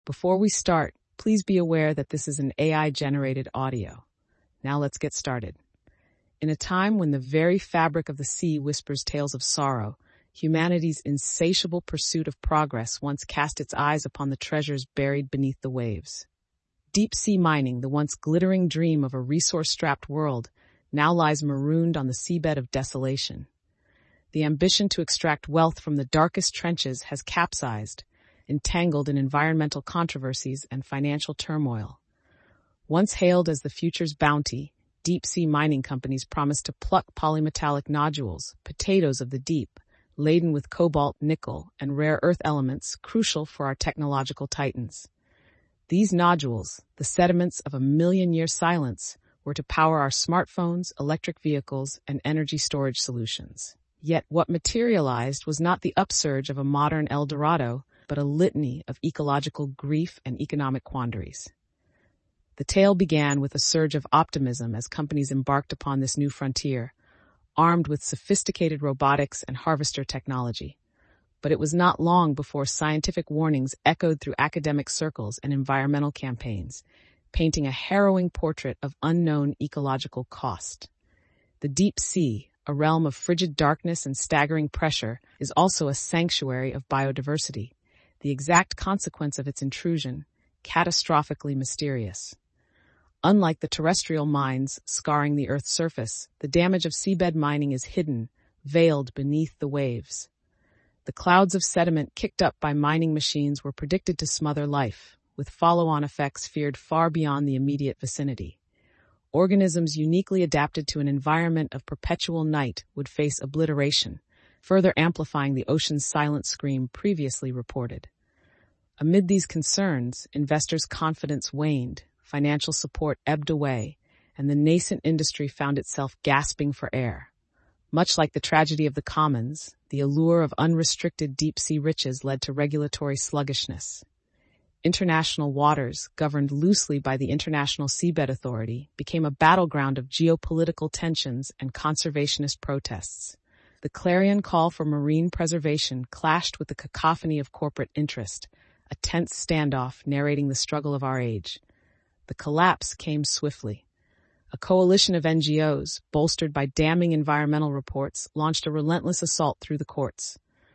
Before we start, please be aware that this is an AI-generated audio. Now let's get started. In a time when the very fabric of the sea whispers tales of sorrow, humanity's insatiable pursuit of progress once cast its eyes upon the treasures buried beneath the waves. Deep-sea mining, the once glittering dream of a resource-strapped world, now lies marooned on the seabed of desolation. The ambition to extract wealth from the darkest trenches has capsized, entangled in environmental controversies and financial turmoil. Once hailed as the future's bounty, deep-sea mining companies promise to pluck polymetallic nodules, potatoes of the deep, laden with cobalt, nickel, and rare earth elements crucial for our technological titans. These nodules, the sediments of a million-year silence, were to power our smartphones, electric vehicles, and energy storage solutions. Yet what materialized was not the upsurge of a modern El Dorado, but a litany of ecological grief and economic quandaries. The tale began with a surge of optimism as companies embarked upon this new frontier, armed with sophisticated robotics and harvester technology. But it was not long before scientific warnings echoed through academic circles and environmental campaigns, painting a harrowing portrait of unknown ecological cost. The deep sea, a realm of frigid darkness and staggering pressure, is also a sanctuary of biodiversity, the exact consequence of its intrusion, catastrophically mysterious. Unlike the terrestrial mines scarring the Earth's surface, the damage of seabed mining is hidden, veiled beneath the waves. The clouds of sediment kicked up by mining machines were predicted to smother life, with follow-on effects feared far beyond the immediate vicinity. Organisms uniquely adapted to an environment of perpetual night would face obliteration, further amplifying the ocean's silent scream previously reported. Amid these concerns, investors' confidence waned, financial support ebbed away, and the nascent industry found itself gasping for air. Much like the tragedy of the commons, the allure of unrestricted deep-sea riches led to regulatory sluggishness. International waters, governed loosely by the International Seabed Authority, became a battleground of geopolitical tensions and conservationist protests. The clarion call for marine preservation clashed with the cacophony of corporate interest, a tense standoff narrating the struggle of our age. The collapse came swiftly. A coalition of NGOs, bolstered by damning environmental reports, launched a relentless assault through the courts.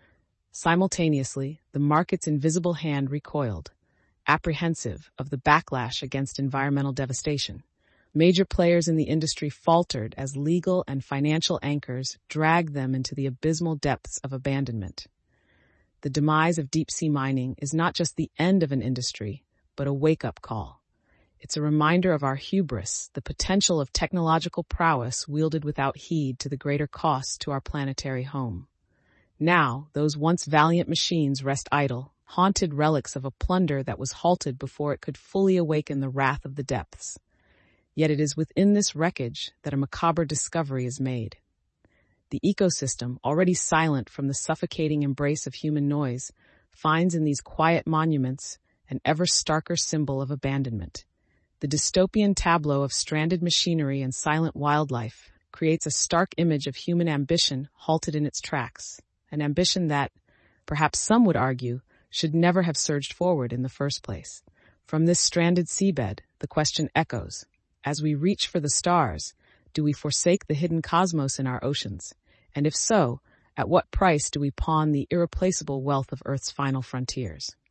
Simultaneously, the market's invisible hand recoiled, apprehensive of the backlash against environmental devastation. Major players in the industry faltered as legal and financial anchors dragged them into the abysmal depths of abandonment. The demise of deep-sea mining is not just the end of an industry, but a wake-up call. It's a reminder of our hubris, the potential of technological prowess wielded without heed to the greater costs to our planetary home. Now, those once valiant machines rest idle, haunted relics of a plunder that was halted before it could fully awaken the wrath of the depths. Yet it is within this wreckage that a macabre discovery is made. The ecosystem, already silent from the suffocating embrace of human noise, finds in these quiet monuments an ever starker symbol of abandonment. The dystopian tableau of stranded machinery and silent wildlife creates a stark image of human ambition halted in its tracks, an ambition that, perhaps some would argue, should never have surged forward in the first place. From this stranded seabed, the question echoes. As we reach for the stars, do we forsake the hidden cosmos in our oceans? And if so, at what price do we pawn the irreplaceable wealth of Earth's final frontiers?